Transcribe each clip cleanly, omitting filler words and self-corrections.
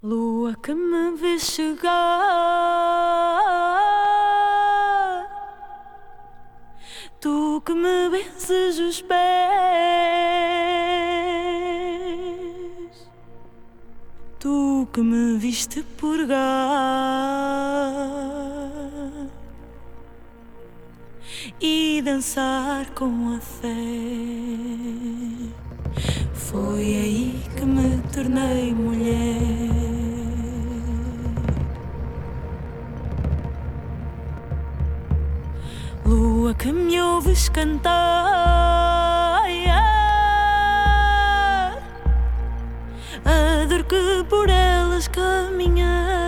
Lua que me vê chegar, tu que me benzes os pés, tu que me viste purgar e dançar com a fé. Foi aí que me tornei mulher. Lua que me ouves cantar, a dor que por elas caminhei.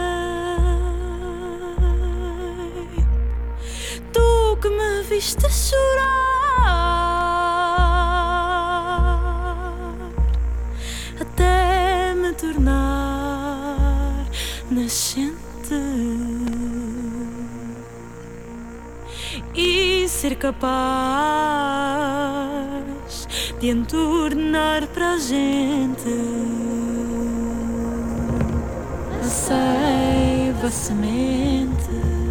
Tu que me viste chorar até me tornar nascente e ser capaz de entornar para a gente a seiva semente